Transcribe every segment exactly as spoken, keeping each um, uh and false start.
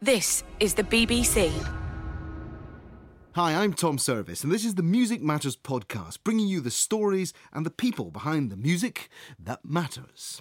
This is the B B C. Hi, I'm Tom Service, and this is the Music Matters podcast, bringing you the stories and the people behind the music that matters.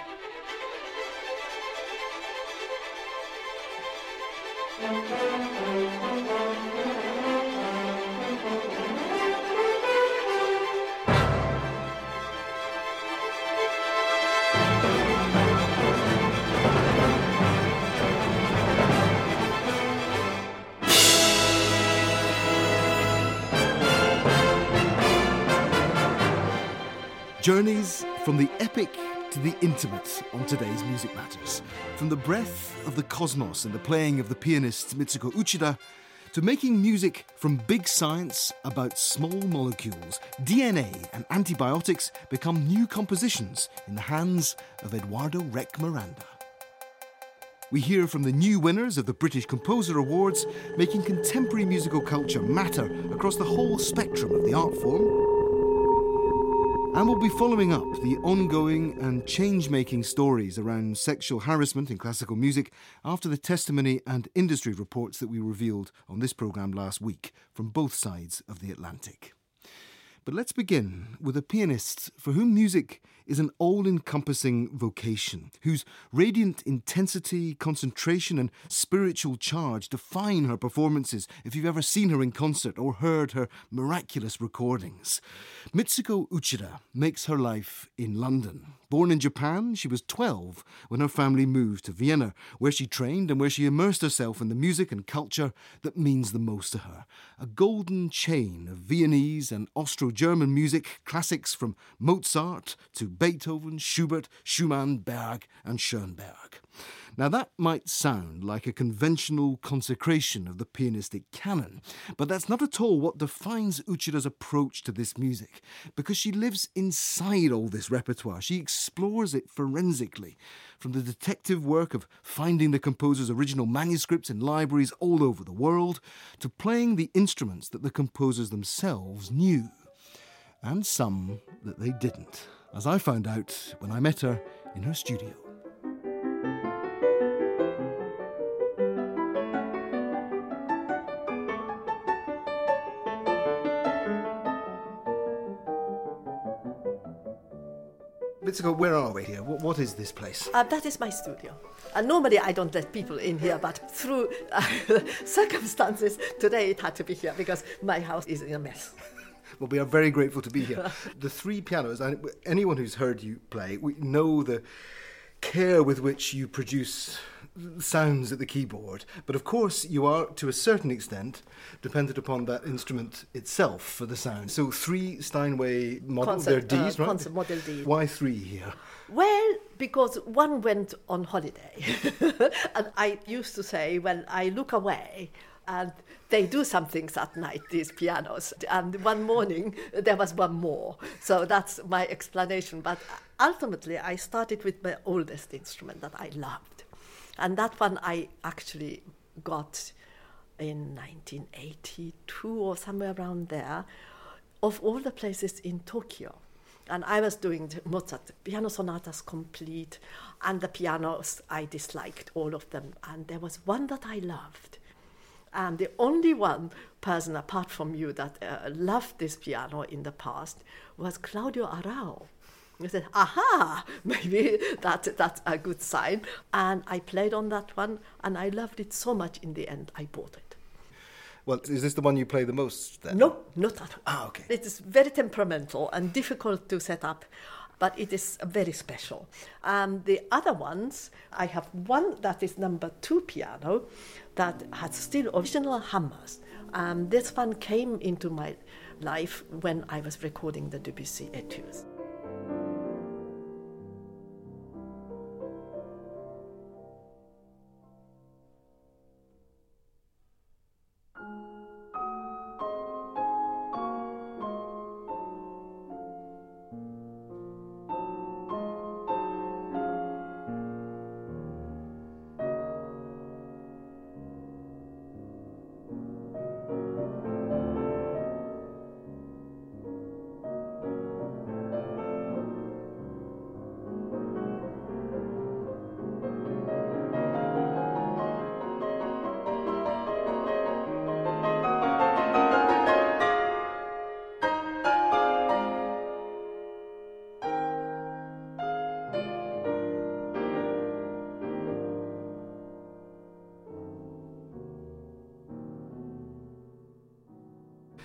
Journeys from the epic to the intimate on today's Music Matters. From the breath of the cosmos and the playing of the pianist Mitsuko Uchida to making music from big science about small molecules, D N A and antibiotics become new compositions in the hands of Eduardo Rec Miranda. We hear from the new winners of the British Composer Awards, making contemporary musical culture matter across the whole spectrum of the art form. And we'll be following up the ongoing and change-making stories around sexual harassment in classical music after the testimony and industry reports that we revealed on this programme last week from both sides of the Atlantic. But let's begin with a pianist for whom music is an all-encompassing vocation, whose radiant intensity, concentration and spiritual charge define her performances if you've ever seen her in concert or heard her miraculous recordings. Mitsuko Uchida makes her life in London. Born in Japan, she was twelve when her family moved to Vienna, where she trained and where she immersed herself in the music and culture that means the most to her. A golden chain of Viennese and Austro-German music, classics from Mozart to Beethoven, Schubert, Schumann, Berg and Schoenberg. Now that might sound like a conventional consecration of the pianistic canon, but that's not at all what defines Uchida's approach to this music, because she lives inside all this repertoire. She explores it forensically, from the detective work of finding the composer's original manuscripts in libraries all over the world, to playing the instruments that the composers themselves knew, and some that they didn't, as I found out when I met her in her studio. Mitsuko, where are we here? What, what is this place? Uh, that is my studio. And normally I don't let people in here, but through uh, circumstances, today it had to be here because my house is in a mess. Well, we are very grateful to be here. The three pianos, and anyone who's heard you play, we know the care with which you produce sounds at the keyboard. But of course, you are, to a certain extent, dependent upon that instrument itself for the sound. So three Steinway models, they're Ds, uh, right? Concert model D. Why three here? Well, because one went on holiday. And I used to say, well, I look away and they do some things at night, these pianos. And one morning, there was one more. So that's my explanation. But ultimately, I started with my oldest instrument that I loved. And that one I actually got in nineteen eighty-two or somewhere around there, of all the places in Tokyo. And I was doing the Mozart piano sonatas complete, and the pianos, I disliked all of them. And there was one that I loved. And the only one person apart from you that uh, loved this piano in the past was Claudio Arrau. I said, aha, maybe that, that's a good sign. And I played on that one, and I loved it so much in the end, I bought it. Well, is this the one you play the most then? No, not at all. Ah, okay. It is very temperamental and difficult to set up, but it is very special. And the other ones, I have one that is number two piano that has still original hammers. And this one came into my life when I was recording the Debussy Etudes.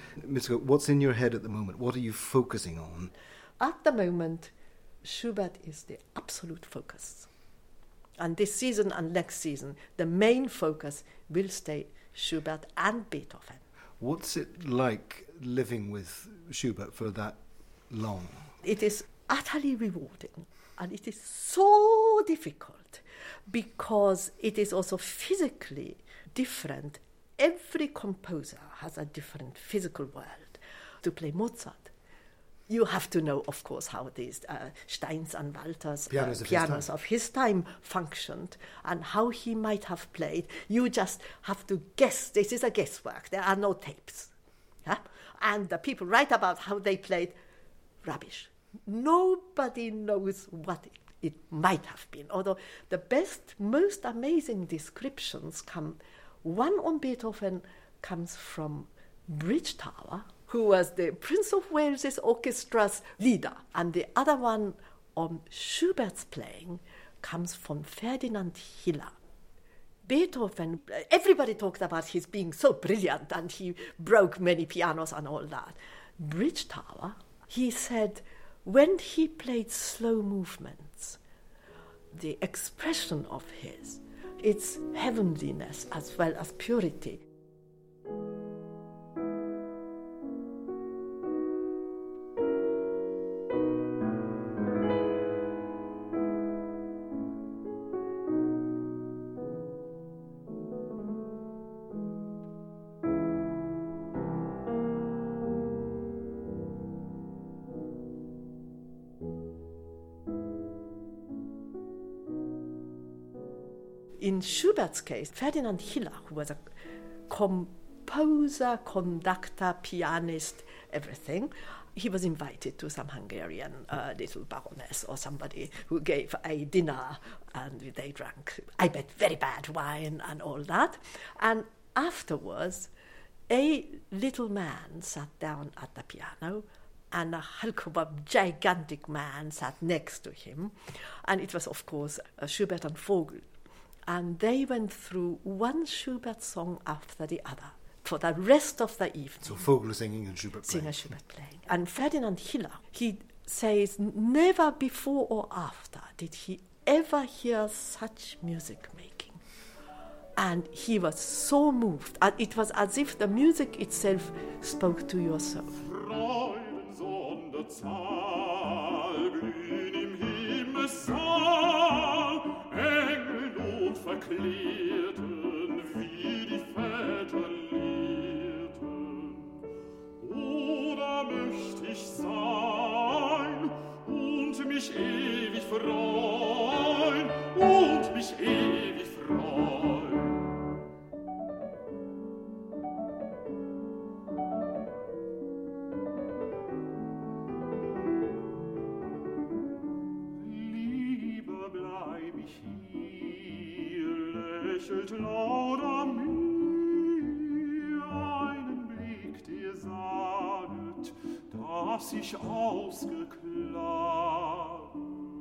Mitsuko, what's in your head at the moment? What are you focusing on? At the moment, Schubert is the absolute focus. And this season and next season, the main focus will stay Schubert and Beethoven. What's it like living with Schubert for that long? It is utterly rewarding, and it is so difficult because it is also physically different. Every composer has a different physical world. To play Mozart, you have to know, of course, how these uh, Steins and Walters uh, pianos, of, pianos his of his time functioned and how he might have played. You just have to guess. This is a guesswork. There are no tapes. Yeah? And the people write about how they played rubbish. Nobody knows what it, it might have been. Although the best, most amazing descriptions come, one on Beethoven comes from Bridgetower, who was the Prince of Wales's orchestra's leader, and the other one on Schubert's playing comes from Ferdinand Hiller. Beethoven, everybody talked about his being so brilliant and he broke many pianos and all that. Bridgetower, he said, when he played slow movements, the expression of his, its heavenliness as well as purity. In Schubert's case, Ferdinand Hiller, who was a composer, conductor, pianist, everything, he was invited to some Hungarian uh, little baroness or somebody who gave a dinner, and they drank, I bet, very bad wine and all that. And afterwards, a little man sat down at the piano, and a Halkobab, gigantic man sat next to him. And it was, of course, uh, Schubert and Vogel. And they went through one Schubert song after the other for the rest of the evening. So Vogel singing and Schubert playing. Singer Schubert playing. And Ferdinand Hiller, he says never before or after did he ever hear such music making. And he was so moved. And it was as if the music itself spoke to your soul. Verklärten, wie die Väter lehrten. Oder möcht ich sein und mich ewig freuen und mich ewig freuen. Lieber bleib ich hier, lächelt lauter mir einen Blick, der saget, dass ich ausgeklaret.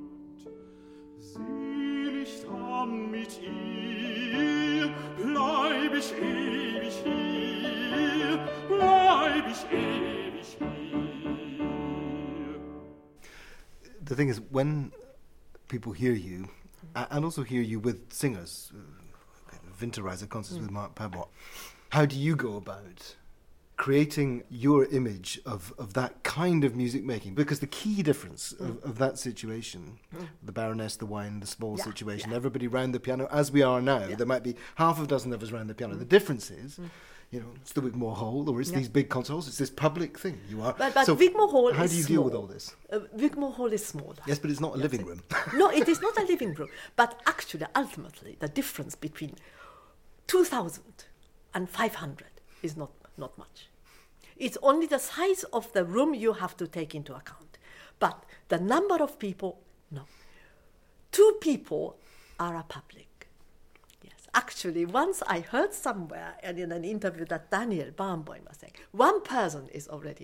Selig dran mit ihr, bleib ich ewig hier, bleib ich ewig hier. The thing is, when people hear you, and also hear you with singers, Winterreise concerts mm. with Mark Pabot, how do you go about creating your image of, of that kind of music making? Because the key difference mm. of, of that situation, mm. the Baroness, the wine, the small yeah, situation, yeah. everybody round the piano, as we are now, yeah. there might be half a dozen of us round the piano. Mm. The difference is, mm. you know, it's the Wigmore Hall, or it's yeah. these big concerts, it's this public thing. You are. But, but so Wigmore Hall how is do you small. deal with all this? Uh, Wigmore Hall is smaller. Yes, but it's not a yes, living it, room. No, it is not a living room. But actually, ultimately, the difference between two thousand and five hundred is not, not much. It's only the size of the room you have to take into account. But the number of people, no. Two people are a public. Actually, once I heard somewhere and in an interview that Daniel Barenboim was saying, one person is already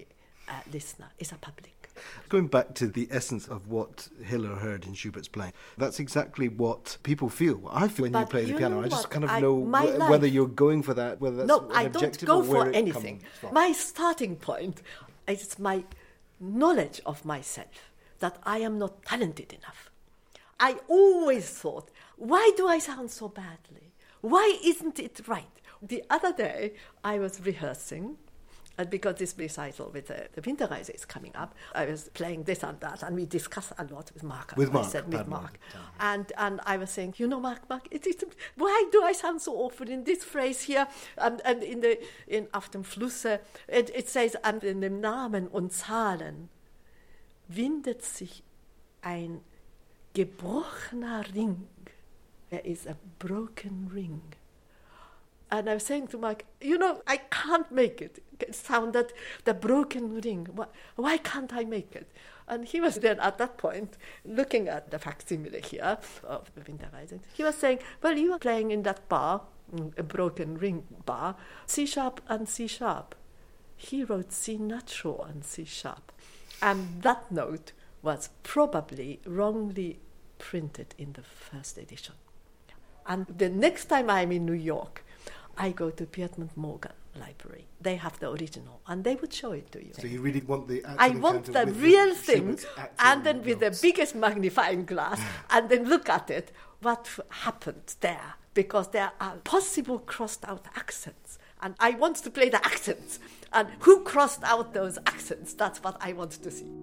uh, listener, is a public. Going back to the essence of what Hiller heard in Schubert's playing, that's exactly what people feel. I feel when But you play the you piano. know I just what? kind of I- know my wh- life- whether you're going for that, whether that's No, an I don't objective go or where for it anything. comes from. My starting point is my knowledge of myself, that I am not talented enough. I always thought, why do I sound so badly? Why isn't it right? The other day, I was rehearsing, and because this recital with the, the Winterreise is coming up, I was playing this and that, and we discussed a lot with Mark. With I Mark, said, with Padma. Mark. And, and I was saying, you know, Mark, Mark, it is, why do I sound so awful in this phrase here? And, and in the in Auf dem Flusse, it, it says, an dem Namen und Zahlen windet sich ein gebrochener Ring. There is a broken ring. And I was saying to Mike, you know, I can't make it. It sounded the broken ring. Why, why can't I make it? And he was then at that point looking at the facsimile here of the Winterreise. He was saying, well, you are playing in that bar, a broken ring bar, C sharp and C sharp. He wrote C natural and C sharp. And that note was probably wrongly printed in the first edition. And the next time I'm in New York, I go to Piedmont Morgan Library. They have the original, and they would show it to you. So you really want the actual I want encounter the with real the thing, Schubert's actual and then with notes. the biggest magnifying glass, and then look at it, what f- happened there, because there are possible crossed-out accents, and I want to play the accents, and who crossed out those accents, that's what I want to see.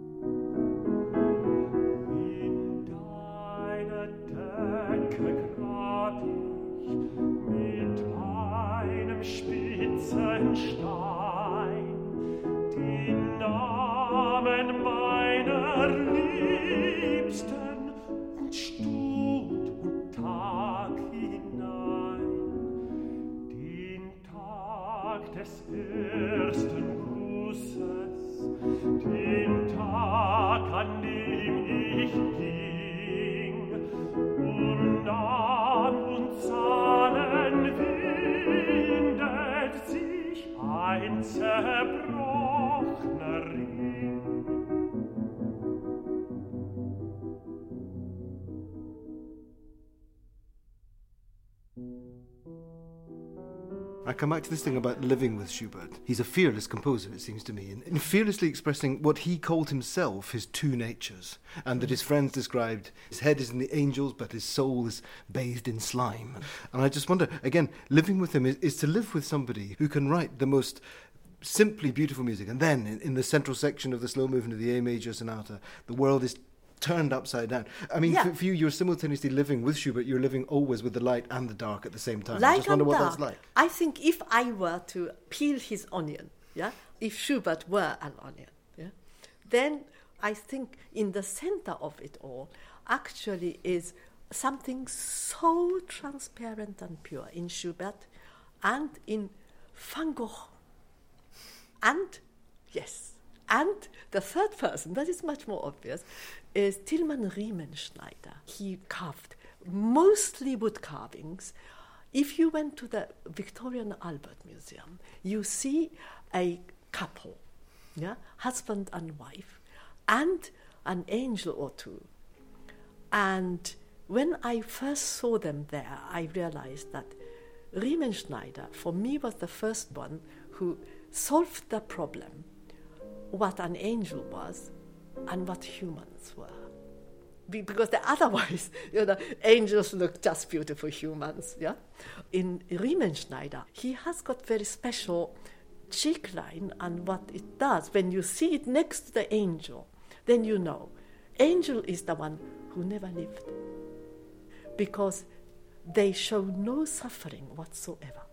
In deine Decke grab ich mit einem spitzen Stein den Namen meiner Liebsten von Stund und Tag hinein, den Tag des ersten Grusses, den Tag, an dem ich ging, um Namen und Zahlen windet sich ein zerbrochener Ring. I come back to this thing about living with Schubert. He's a fearless composer, it seems to me, and, and fearlessly expressing what he called himself his two natures, and that his friends described his head is in the angels, but his soul is bathed in slime. And I just wonder, again, living with him is, is to live with somebody who can write the most simply beautiful music, and then in, in the central section of the slow movement of the A major sonata, the world is turned upside down. I mean, Yeah. for, for you, you're simultaneously living with Schubert, you're living always with the light and the dark at the same time. I Light just wonder and what dark. that's like. I think if I were to peel his onion, yeah, if Schubert were an onion, yeah, then I think in the center of it all actually is something so transparent and pure in Schubert and in Van Gogh. And, yes, and the third person, that is much more obvious, is Tilman Riemenschneider. He carved mostly wood carvings. If you went to the Victorian Albert Museum, you see a couple, yeah, husband and wife, and an angel or two. And when I first saw them there, I realized that Riemenschneider, for me, was the first one who solved the problem, what an angel was and what humans were. Be- Because the otherwise, you know, angels look just beautiful humans, yeah? In Riemenschneider, he has got very special cheek line, and what it does, when you see it next to the angel, then you know, angel is the one who never lived. Because they show no suffering whatsoever.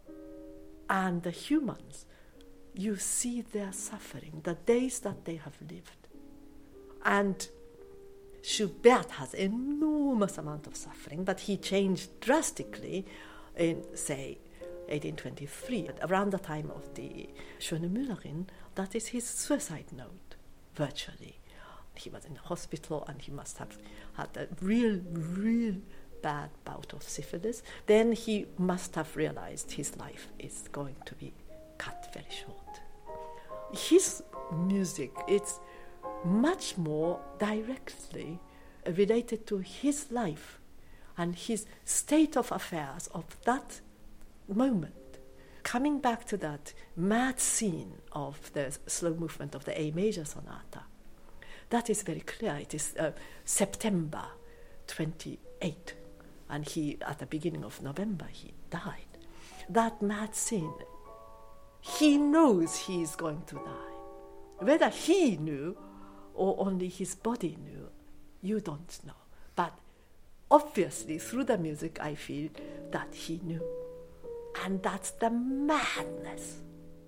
And the humans, you see their suffering, the days that they have lived. And Schubert has enormous amount of suffering, but he changed drastically in, say, eighteen twenty-three, around the time of the Schöne Müllerin. That is his suicide note, virtually. He was in the hospital and he must have had a real, real bad bout of syphilis. Then he must have realized his life is going to be cut very short. his music, it's much more directly related to his life and his state of affairs of that moment. Coming back to that mad scene of the slow movement of the A major sonata, that is very clear. It is uh, September twenty-eighth, and he, at the beginning of November, he died. That mad scene, he knows he is going to die. Whether he knew or only his body knew, you don't know. But obviously, through the music, I feel that he knew. And that's the madness.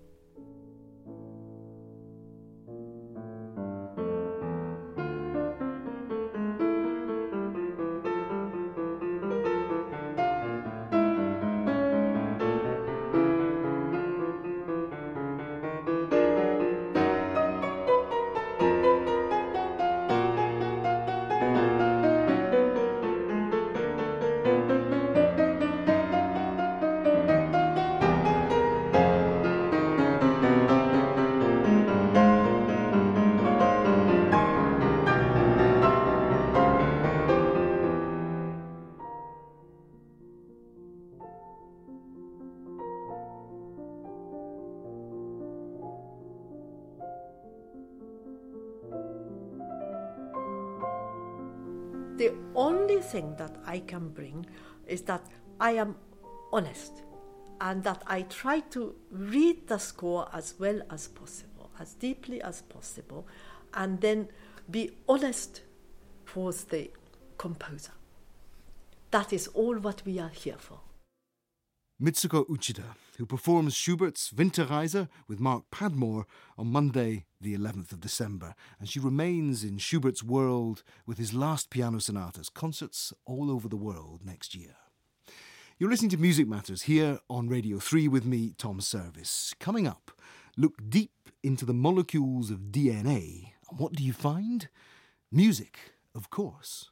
The only thing that I can bring is that I am honest and that I try to read the score as well as possible, as deeply as possible, and then be honest towards the composer. That is all what we are here for. Mitsuko Uchida, who performs Schubert's Winterreise with Mark Padmore on Monday, the eleventh of December. And she remains in Schubert's world with his last piano sonatas, concerts all over the world next year. You're listening to Music Matters here on Radio three with me, Tom Service. Coming up, look deep into the molecules of D N A. And what do you find? Music, of course.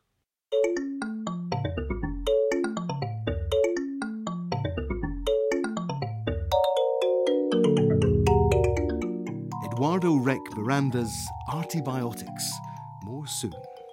Eduardo Rec Miranda's Artibiotics. More soon.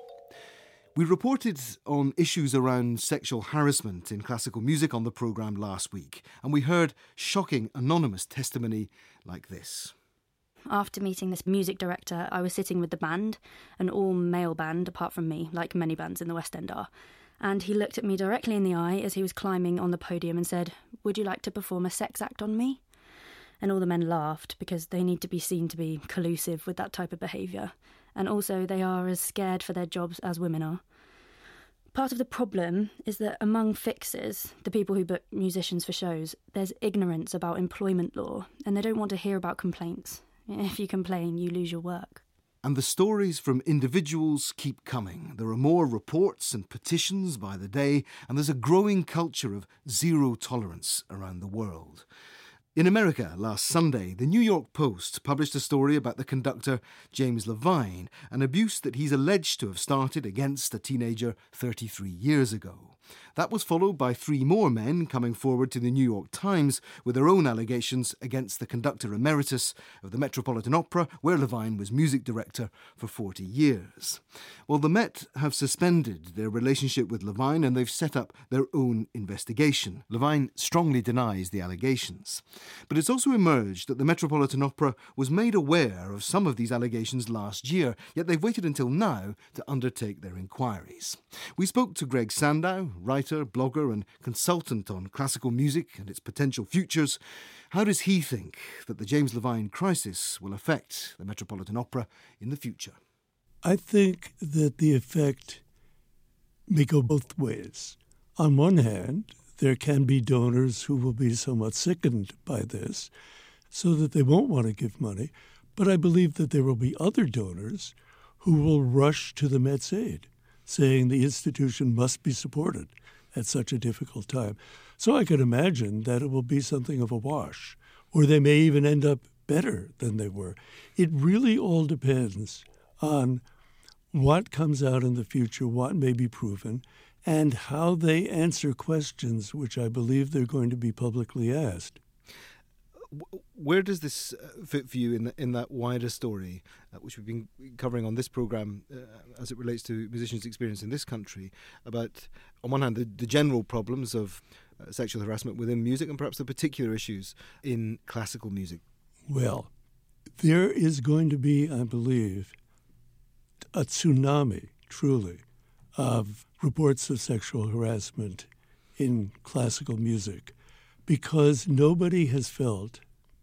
We reported on issues around sexual harassment in classical music on the programme last week, and we heard shocking anonymous testimony like this. After meeting this music director, I was sitting with the band, an all-male band apart from me, like many bands in the West End are, and he looked at me directly in the eye as he was climbing on the podium and said, "Would you like to perform a sex act on me?" And all the men laughed because they need to be seen to be collusive with that type of behaviour. And also they are as scared for their jobs as women are. Part of the problem is that among fixers, the people who book musicians for shows, there's ignorance about employment law and they don't want to hear about complaints. If you complain, you lose your work. And the stories from individuals keep coming. There are more reports and petitions by the day, and there's a growing culture of zero tolerance around the world. In America, last Sunday, the New York Post published a story about the conductor James Levine, an abuse that he's alleged to have started against a teenager thirty-three years ago. That was followed by three more men coming forward to the New York Times with their own allegations against the conductor emeritus of the Metropolitan Opera, where Levine was music director for forty years. Well, the Met have suspended their relationship with Levine and they've set up their own investigation. Levine strongly denies the allegations. But it's also emerged that the Metropolitan Opera was made aware of some of these allegations last year, yet they've waited until now to undertake their inquiries. We spoke to Greg Sandow, writer, blogger and consultant on classical music and its potential futures. How does he think that the James Levine crisis will affect the Metropolitan Opera in the future? I think that the effect may go both ways. On one hand, there can be donors who will be somewhat sickened by this so that they won't want to give money. But I believe that there will be other donors who will rush to the Met's aid, saying the institution must be supported at such a difficult time. So I could imagine that it will be something of a wash, or they may even end up better than they were. It really all depends on what comes out in the future, what may be proven, and how they answer questions which I believe they're going to be publicly asked. Where does this uh, fit for you in the, in that wider story, uh, which we've been covering on this programme uh, as it relates to musicians' experience in this country, about, on one hand, the, the general problems of uh, sexual harassment within music and perhaps the particular issues in classical music? Well, there is going to be, I believe, a tsunami, truly, of reports of sexual harassment in classical music, because nobody has felt,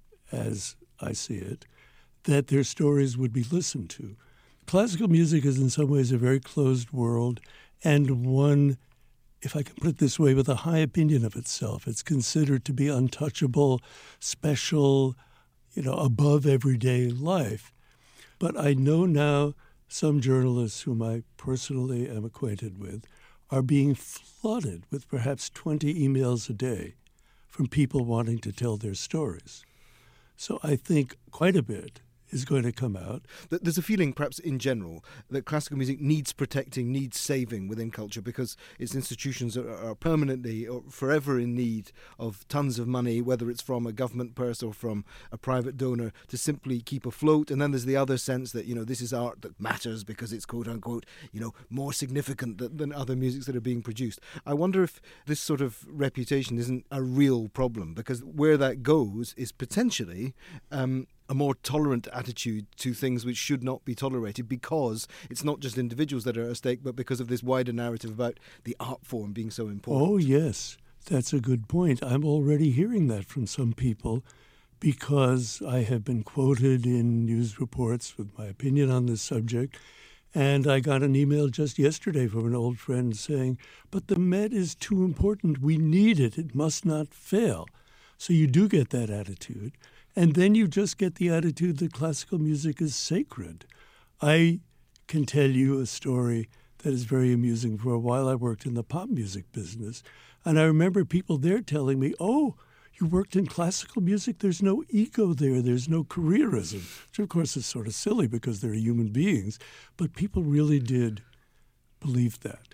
as I see it, that their stories would be listened to. Classical music is in some ways a very closed world, and one, if I can put it this way, with a high opinion of itself. It's considered to be untouchable, special, you know, above everyday life. But I know now some journalists whom I personally am acquainted with are being flooded with perhaps twenty emails a day from people wanting to tell their stories. So I think quite a bit is going to come out. There's a feeling, perhaps in general, that classical music needs protecting, needs saving within culture because its institutions are, are permanently or forever in need of tons of money, whether it's from a government purse or from a private donor, to simply keep afloat. And then there's the other sense that, you know, this is art that matters because it's, quote unquote, you know, more significant than, than other musics that are being produced. I wonder if this sort of reputation isn't a real problem, because where that goes is potentially um, a more tolerant attitude to things which should not be tolerated, because it's not just individuals that are at stake, but because of this wider narrative about the art form being so important. Oh, yes, that's a good point. I'm already hearing that from some people because I have been quoted in news reports with my opinion on this subject. And I got an email just yesterday from an old friend saying, but the Met is too important. We need it. It must not fail. So you do get that attitude. And then you just get the attitude that classical music is sacred. I can tell you a story that is very amusing. For a while I worked in the pop music business, and I remember people there telling me, oh, you worked in classical music? There's no ego there. There's no careerism, which of course is sort of silly because they're human beings. But people really did believe that.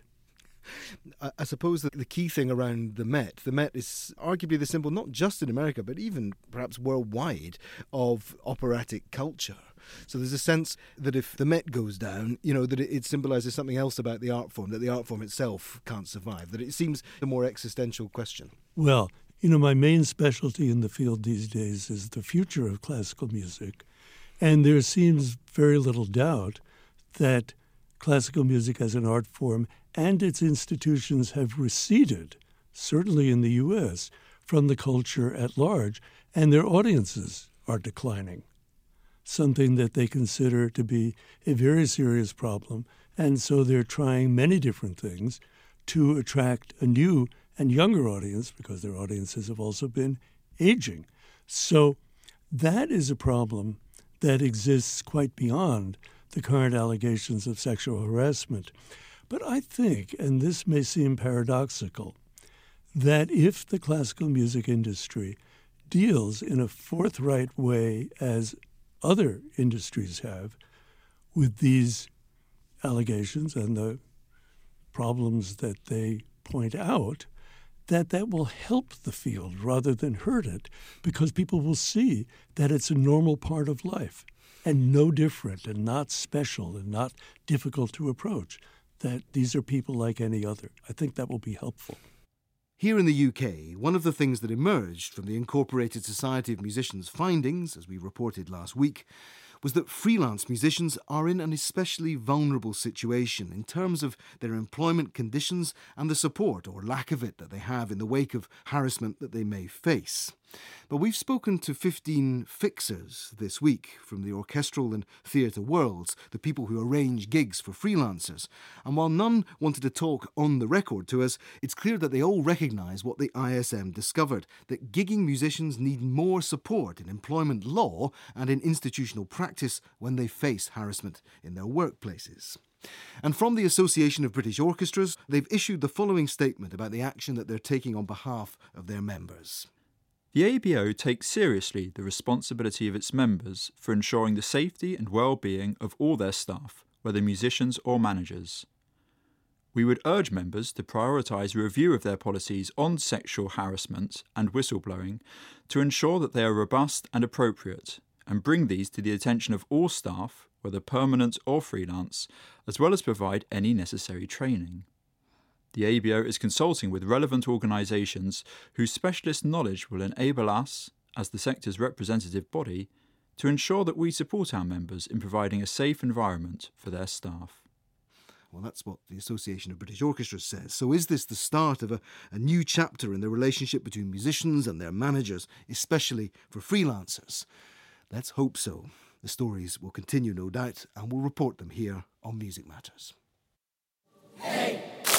I suppose that the key thing around the Met, the Met is arguably the symbol, not just in America, but even perhaps worldwide, of operatic culture. So there's a sense that if the Met goes down, you know, that it, it symbolises something else about the art form, that the art form itself can't survive, that it seems a more existential question. Well, you know, my main specialty in the field these days is the future of classical music. And there seems very little doubt that classical music as an art form and its institutions have receded, certainly in the U S, from the culture at large, and their audiences are declining, something that they consider to be a very serious problem. And so they're trying many different things to attract a new and younger audience, because their audiences have also been aging. So that is a problem that exists quite beyond the current allegations of sexual harassment. But I think, and this may seem paradoxical, that if the classical music industry deals in a forthright way, as other industries have, with these allegations and the problems that they point out, that that will help the field rather than hurt it, because people will see that it's a normal part of life and no different and not special and not difficult to approach, that these are people like any other. I think that will be helpful. Here in the U K, one of the things that emerged from the Incorporated Society of Musicians' findings, as we reported last week, was that freelance musicians are in an especially vulnerable situation in terms of their employment conditions and the support or lack of it that they have in the wake of harassment that they may face. But we've spoken to fifteen fixers this week from the orchestral and theatre worlds, the people who arrange gigs for freelancers. And while none wanted to talk on the record to us, it's clear that they all recognise what the I S M discovered, that gigging musicians need more support in employment law and in institutional practice when they face harassment in their workplaces. And from the Association of British Orchestras, they've issued the following statement about the action that they're taking on behalf of their members. The A B O takes seriously the responsibility of its members for ensuring the safety and well-being of all their staff, whether musicians or managers. We would urge members to prioritise a review of their policies on sexual harassment and whistleblowing to ensure that they are robust and appropriate, and bring these to the attention of all staff, whether permanent or freelance, as well as provide any necessary training. The A B O is consulting with relevant organisations whose specialist knowledge will enable us, as the sector's representative body, to ensure that we support our members in providing a safe environment for their staff. Well, that's what the Association of British Orchestras says. So is this the start of a, a new chapter in the relationship between musicians and their managers, especially for freelancers? Let's hope so. The stories will continue, no doubt, and we'll report them here on Music Matters. Hey!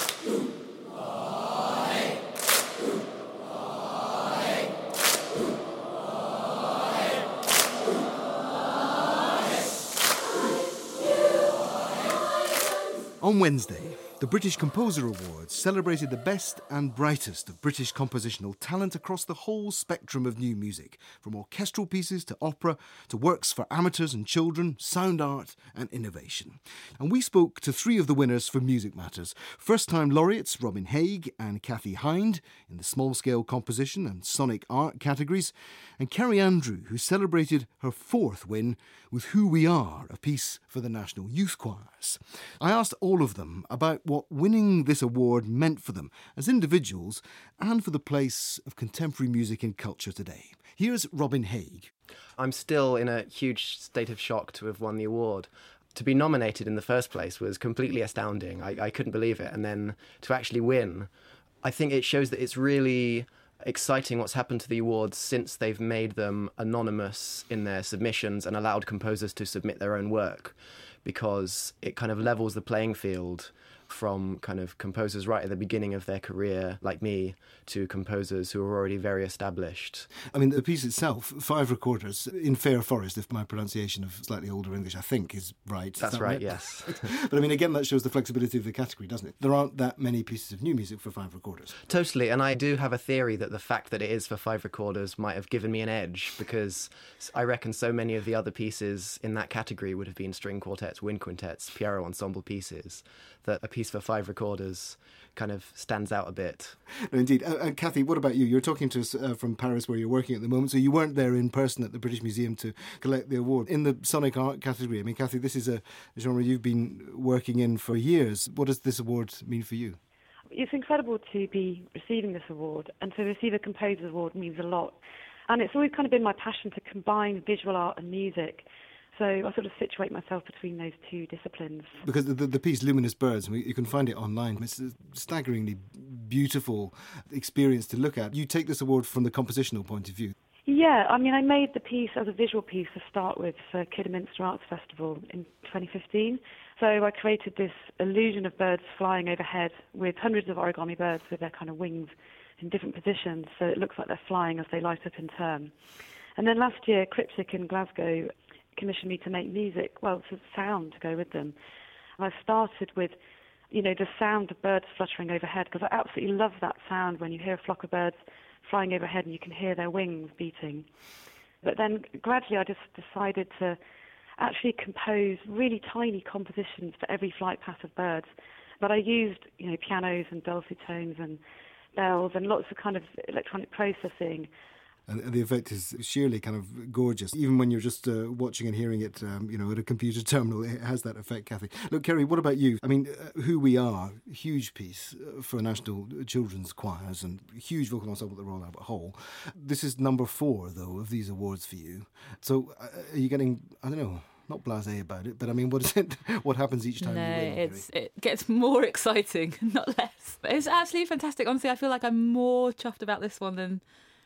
On Wednesday, the British Composer Awards celebrated the best and brightest of British compositional talent across the whole spectrum of new music, from orchestral pieces to opera to works for amateurs and children, sound art and innovation. And we spoke to three of the winners for Music Matters. First-time laureates Robin Haig and Cathy Hind in the small-scale composition and sonic art categories, and Kerry Andrew, who celebrated her fourth win with Who We Are, a piece for the National Youth Choirs. I asked all of them about what winning this award meant for them as individuals and for the place of contemporary music in culture today. Here's Robin Haig. I'm still in a huge state of shock to have won the award. To be nominated in the first place was completely astounding. I, I couldn't believe it. And then to actually win, I think it shows that it's really exciting what's happened to the awards since they've made them anonymous in their submissions and allowed composers to submit their own work, because it kind of levels the playing field from kind of composers right at the beginning of their career, like me, to composers who are already very established. I mean, the piece itself, five recorders in Fair Forest, if my pronunciation of slightly older English, I think, is right. That's is that right, right, yes. But I mean, again, that shows the flexibility of the category, doesn't it? There aren't that many pieces of new music for five recorders. Totally, and I do have a theory that the fact that it is for five recorders might have given me an edge, because I reckon so many of the other pieces in that category would have been string quartets, wind quintets, piano ensemble pieces, that a piece for five recorders kind of stands out a bit. No, indeed. Uh, uh, Cathy, what about you? You're talking to us uh, from Paris, where you're working at the moment, so you weren't there in person at the British Museum to collect the award. In the sonic art category, I mean, Cathy, this is a genre you've been working in for years. What does this award mean for you? It's incredible to be receiving this award, and to receive a Composer's Award means a lot. And it's always kind of been my passion to combine visual art and music. So I sort of situate myself between those two disciplines. Because the, the, the piece Luminous Birds, you can find it online. It's a staggeringly beautiful experience to look at. You take this award from the compositional point of view. Yeah, I mean, I made the piece as a visual piece to start with for Kidderminster Arts Festival in twenty fifteen. So I created this illusion of birds flying overhead with hundreds of origami birds with their kind of wings in different positions, so it looks like they're flying as they light up in turn. And then last year, Cryptic in Glasgow commissioned me to make music, well, it's a sound to go with them. And I started with, you know, the sound of birds fluttering overhead, because I absolutely love that sound when you hear a flock of birds flying overhead and you can hear their wings beating. But then gradually I just decided to actually compose really tiny compositions for every flight path of birds. But I used, you know, pianos and dulcet tones and bells and lots of kind of electronic processing. And the effect is sheerly kind of gorgeous. Even when you're just uh, watching and hearing it, um, you know, at a computer terminal, it has that effect, Cathy. Look, Kerry, what about you? I mean, uh, Who We Are, huge piece for national children's choirs and huge vocal ensemble at the Royal Albert Hall. This is number four, though, of these awards for you. So uh, are you getting, I don't know, not blasé about it, but I mean, what is it? What happens each time no, you win? it's it gets more exciting, not less. It's absolutely fantastic. Honestly, I feel like I'm more chuffed about this one than,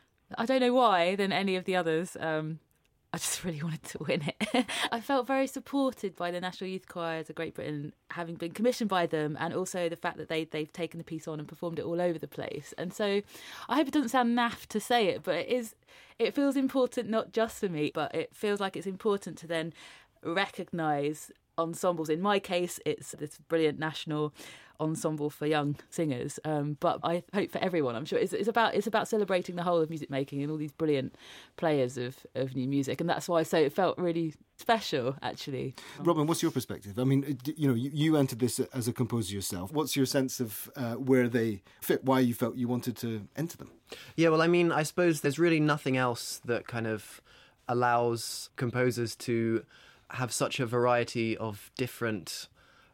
I don't know why, than any of the others. Um, I just really wanted to win it. I felt very supported by the National Youth Choirs of Great Britain, having been commissioned by them, and also the fact that they, they've taken the piece on and performed it all over the place. And so I hope it doesn't sound naff to say it, but it is. It feels important not just for me, but it feels like it's important to then recognise ensembles. In my case, it's this brilliant national ensemble for young singers, um, but I hope for everyone. I'm sure it's, it's about it's about celebrating the whole of music making and all these brilliant players of, of new music, and that's why I say it felt really special, actually. Robin, what's your perspective? I mean, you know, you, you entered this as a composer yourself. What's your sense of uh, where they fit, why you felt you wanted to enter them? Yeah, well, I mean, I suppose there's really nothing else that kind of allows composers to have such a variety of different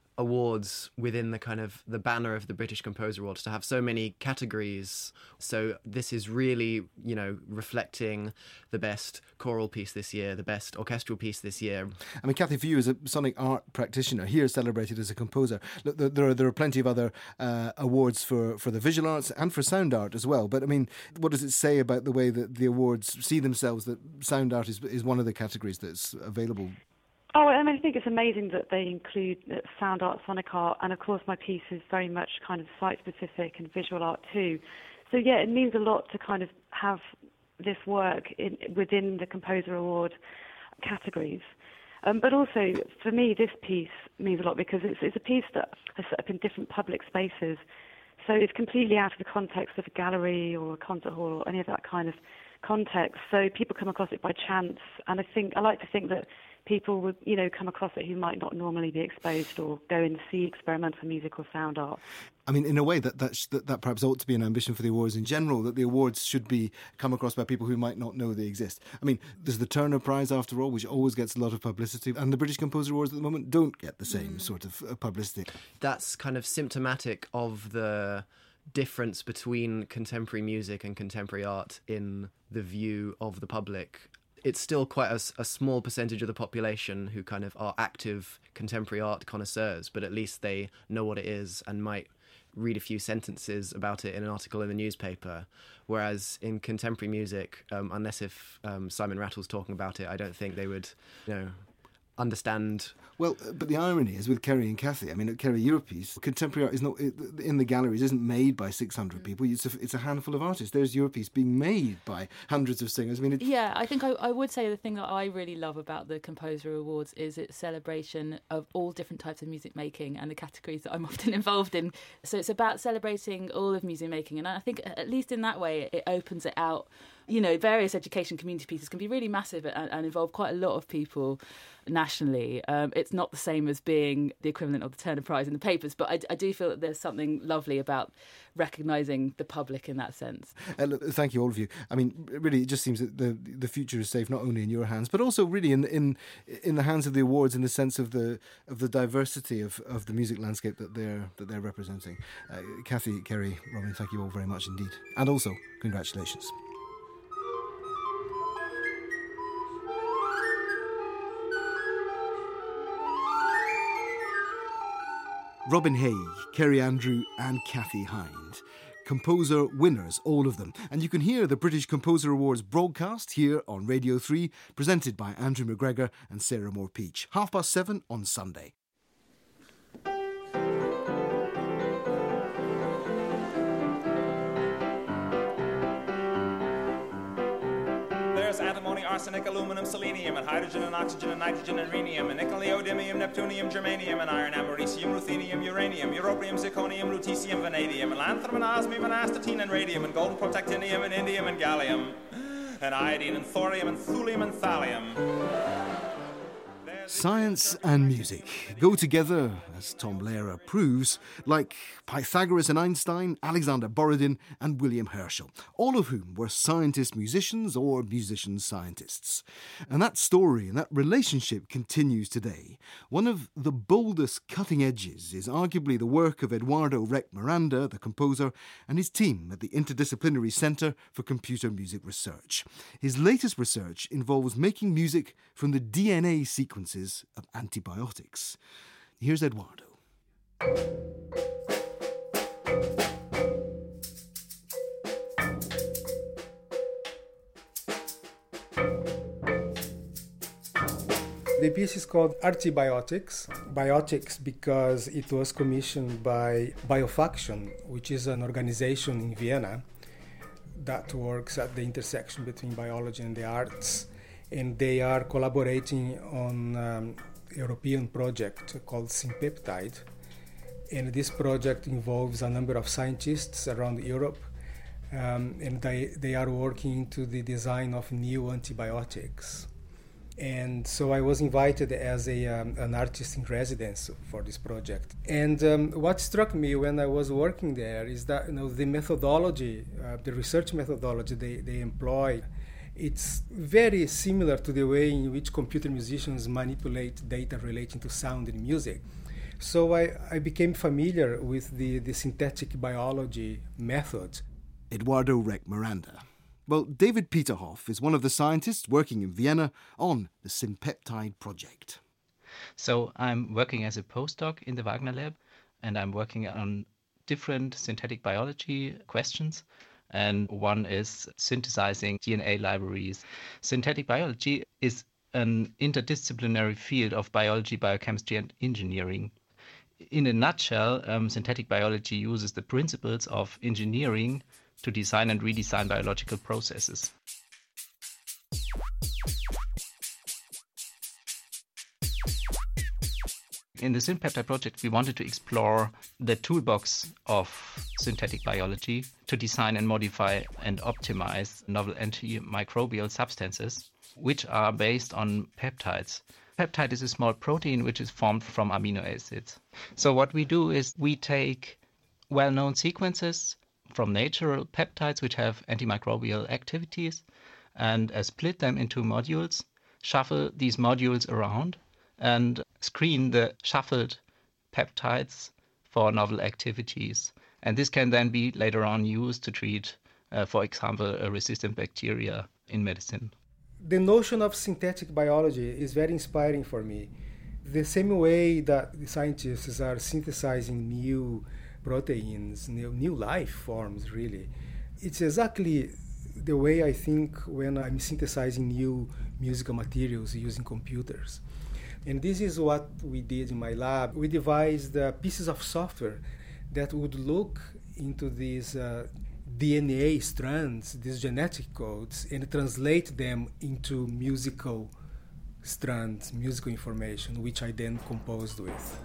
awards within the kind of the banner of the British Composer Awards, to have so many categories. So this is really, you know, reflecting the best choral piece this year, the best orchestral piece this year. I mean, Kathy, for you as a sonic art practitioner, here celebrated as a composer, look, there are there are plenty of other uh, awards for, for the visual arts and for sound art as well. But I mean, what does it say about the way that the awards see themselves, that sound art is is one of the categories that's available? Oh, I mean, I think it's amazing that they include sound art, sonic art, and of course my piece is very much kind of site-specific and visual art too. So yeah, it means a lot to kind of have this work in, within the Composer Award categories. Um, but also, for me, this piece means a lot because it's, it's a piece that has set up in different public spaces. So it's completely out of the context of a gallery or a concert hall or any of that kind of context. So people come across it by chance, and I think I like to think that people would, you know, come across it who might not normally be exposed or go and see experimental music or sound art. I mean, in a way, that that, sh- that that perhaps ought to be an ambition for the awards in general, that the awards should be come across by people who might not know they exist. I mean, there's the Turner Prize, after all, which always gets a lot of publicity, and the British Composer Awards at the moment don't get the same mm. sort of uh, publicity. That's kind of symptomatic of the difference between contemporary music and contemporary art in the view of the public. It's still quite a, a small percentage of the population who kind of are active contemporary art connoisseurs, but at least they know what it is and might read a few sentences about it in an article in the newspaper. Whereas in contemporary music, um, unless if um, Simon Rattle's talking about it, I don't think they would, you know, understand. Well, but the irony is with Kerry and Kathy, I mean, at Kerry, your piece, contemporary art is not, in the galleries, isn't made by six hundred people. It's a, it's a handful of artists. There's your piece being made by hundreds of singers. I mean, it... Yeah, I think I, I would say the thing that I really love about the Composer Awards is its celebration of all different types of music making and the categories that I'm often involved in. So it's about celebrating all of music making, and I think at least in that way it opens it out. You know, various education community pieces can be really massive and, and involve quite a lot of people nationally. Um, it's not the same as being the equivalent of the Turner Prize in the papers, but I, I do feel that there's something lovely about recognising the public in that sense. Uh, look, thank you, all of you. I mean, really, it just seems that the the future is safe not only in your hands, but also really in in in the hands of the awards, in the sense of the of the diversity of, of the music landscape that they're that they're representing. Uh, Kathy, Kerry, Robin, thank you all very much indeed, and also congratulations. Robin Hay, Kerry Andrew and Kathy Hind. Composer winners, all of them. And you can hear the British Composer Awards broadcast here on Radio three, presented by Andrew McGregor and Sarah Moore-Peach. Half past seven on Sunday. Antimony, arsenic, aluminum, selenium, and hydrogen and oxygen and nitrogen and rhenium, and nickel, neodymium, neptunium, germanium, and iron, americium, ruthenium, uranium, europium, zirconium, lutetium, vanadium, and lanthanum, and osmium, and astatine, and radium, and golden protactinium, and indium, and gallium, and iodine, and thorium, and thulium, and thallium. Science and music go together, as Tom Lehrer proves, like Pythagoras and Einstein, Alexander Borodin and William Herschel, all of whom were scientist-musicians or musicians-scientists. And that story and that relationship continues today. One of the boldest cutting edges is arguably the work of Eduardo Reck Miranda, the composer, and his team at the Interdisciplinary Centre for Computer Music Research. His latest research involves making music from the D N A sequences of antibiotics. Here's Eduardo. The piece is called Archibiotics. Biotics because it was commissioned by Biofaction, which is an organization in Vienna that works at the intersection between biology and the arts. And they are collaborating on um, a European project called Sympeptide. And this project involves a number of scientists around Europe, um, and they, they are working to the design of new antibiotics. And so I was invited as a, um, an artist in residence for this project. And um, what struck me when I was working there is that, you know, the methodology, uh, the research methodology they, they employ, it's very similar to the way in which computer musicians manipulate data relating to sound and music. So I, I became familiar with the, the synthetic biology method. Eduardo Reck Miranda. Well, David Peterhoff is one of the scientists working in Vienna on the Synpeptide project. So I'm working as a postdoc in the Wagner Lab, and I'm working on different synthetic biology questions. And one is synthesizing D N A libraries. Synthetic biology is an interdisciplinary field of biology, biochemistry, and engineering. In a nutshell, um, synthetic biology uses the principles of engineering to design and redesign biological processes. In the Synpeptide project, we wanted to explore the toolbox of synthetic biology to design and modify and optimize novel antimicrobial substances, which are based on peptides. Peptide is a small protein which is formed from amino acids. So what we do is we take well-known sequences from natural peptides which have antimicrobial activities and uh, split them into modules, shuffle these modules around, and screen the shuffled peptides for novel activities. And this can then be later on used to treat, uh, for example, a resistant bacteria in medicine. The notion of synthetic biology is very inspiring for me. The same way that the scientists are synthesizing new proteins, new, new life forms, really. It's exactly the way I think when I'm synthesizing new musical materials using computers. And this is what we did in my lab. We devised uh, pieces of software that would look into these uh, D N A strands, these genetic codes, and translate them into musical strands, musical information, which I then composed with.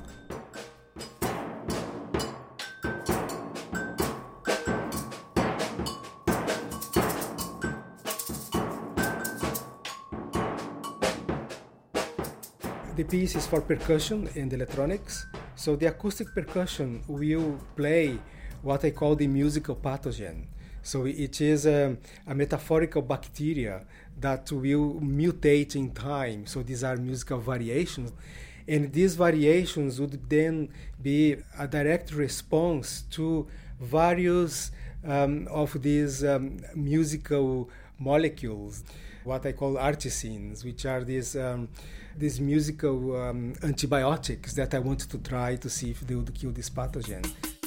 The piece is for percussion and electronics. So the acoustic percussion will play what I call the musical pathogen. So it is a, a metaphorical bacteria that will mutate in time. So these are musical variations. And these variations would then be a direct response to various um, of these um, musical molecules, what I call artisins, which are these um, these musical um, antibiotics that I want to try to see if they would kill this pathogen.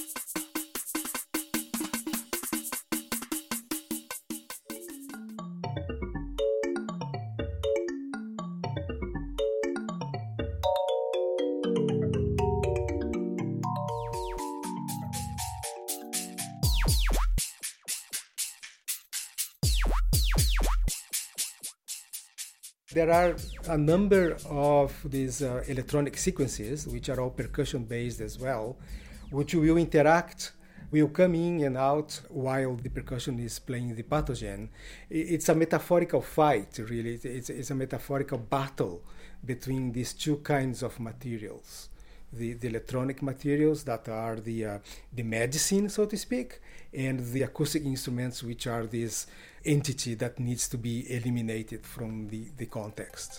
There are a number of these uh, electronic sequences, which are all percussion-based as well, which will interact, will come in and out while the percussion is playing the pathogen. It's a metaphorical fight, really. It's, it's a metaphorical battle between these two kinds of materials. The, the electronic materials that are the, uh, the medicine, so to speak, and the acoustic instruments, which are this entity that needs to be eliminated from the, the context.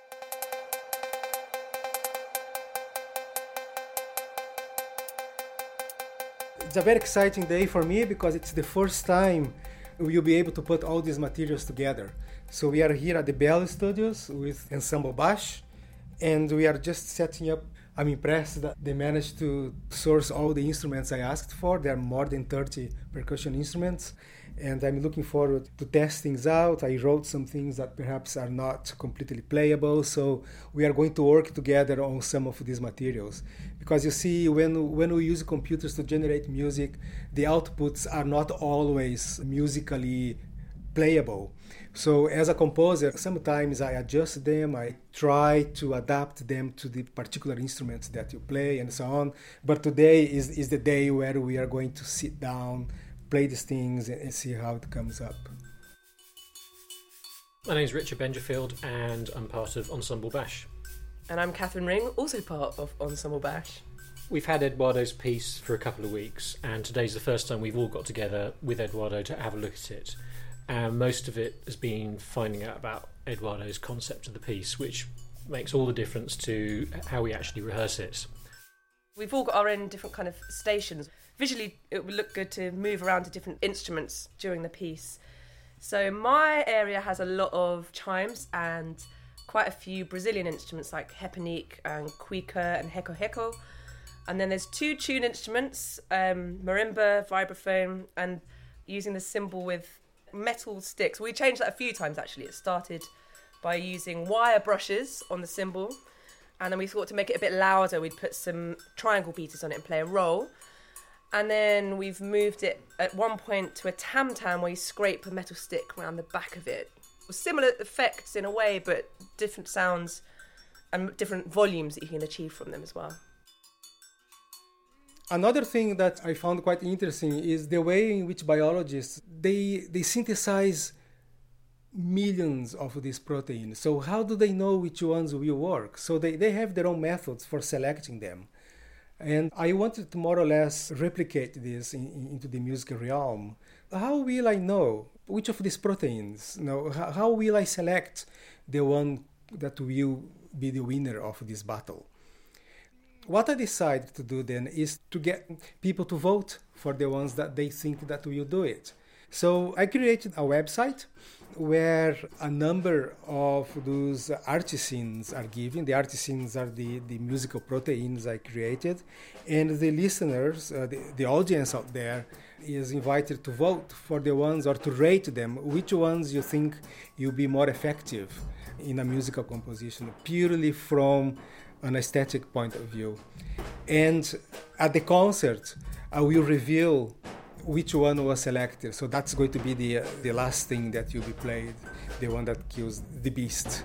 It's a very exciting day for me because it's the first time we'll be able to put all these materials together. So we are here at the Bell Studios with Ensemble Bash, and we are just setting up. I'm impressed that they managed to source all the instruments I asked for. There are more than thirty percussion instruments, and I'm looking forward to test things out. I wrote some things that perhaps are not completely playable, so we are going to work together on some of these materials. Because you see, when, when we use computers to generate music, the outputs are not always musically playable. So as a composer, sometimes I adjust them, I try to adapt them to the particular instruments that you play and so on. But today is, is the day where we are going to sit down, play these things and see how it comes up. My name's Richard Bengerfield and I'm part of Ensemble Bash. And I'm Catherine Ring, also part of Ensemble Bash. We've had Eduardo's piece for a couple of weeks and today's the first time we've all got together with Eduardo to have a look at it. And most of it has been finding out about Eduardo's concept of the piece, which makes all the difference to how we actually rehearse it. We've all got our own different kind of stations. Visually, it would look good to move around to different instruments during the piece. So my area has a lot of chimes and quite a few Brazilian instruments like heponique and cuica and heko heko. And then there's two tune instruments, um, marimba, vibraphone, and using the cymbal with metal sticks. We changed that a few times actually. It started by using wire brushes on the cymbal, and then we thought to make it a bit louder we'd put some triangle beaters on it and play a roll, and then we've moved it at one point to a tam tam where you scrape a metal stick around the back of it. Similar effects in a way, but different sounds and different volumes that you can achieve from them as well. Another thing that I found quite interesting is the way in which biologists, they, they synthesize millions of these proteins. So how do they know which ones will work? So they, they have their own methods for selecting them. And I wanted to more or less replicate this in, in, into the musical realm. How will I know which of these proteins, you know, how, how will I select the one that will be the winner of this battle? What I decided to do then is to get people to vote for the ones that they think that will do it. So I created a website where a number of those artisans are given. The artisans are the, the musical proteins I created. And the listeners, uh, the, the audience out there, is invited to vote for the ones or to rate them, which ones you think will be more effective in a musical composition, purely from an aesthetic point of view. And at the concert, I will reveal which one was selected. So that's going to be the, uh, the last thing that will be played, the one that kills the beast.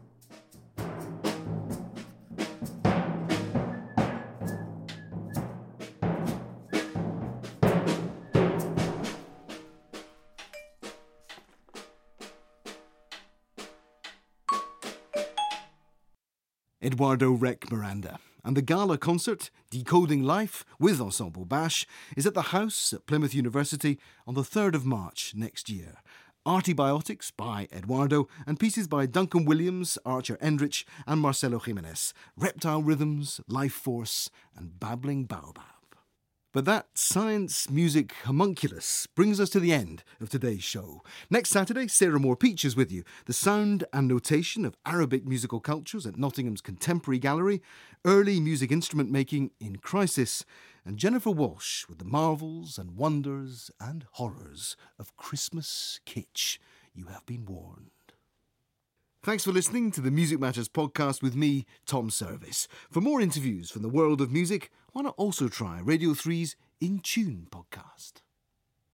Eduardo Rec Miranda. And the gala concert, Decoding Life with Ensemble Bash, is at the House at Plymouth University on the third of March next year. Artibiotics by Eduardo and pieces by Duncan Williams, Archer Endrich and Marcelo Jimenez. Reptile Rhythms, Life Force and Babbling Baobab. But that science music homunculus brings us to the end of today's show. Next Saturday, Sarah Moore Peach is with you. The sound and notation of Arabic musical cultures at Nottingham's Contemporary Gallery, early music instrument making in crisis, and Jennifer Walsh with the marvels and wonders and horrors of Christmas kitsch. You have been warned. Thanks for listening to the Music Matters podcast with me, Tom Service. For more interviews from the world of music, why not also try Radio three's In Tune podcast?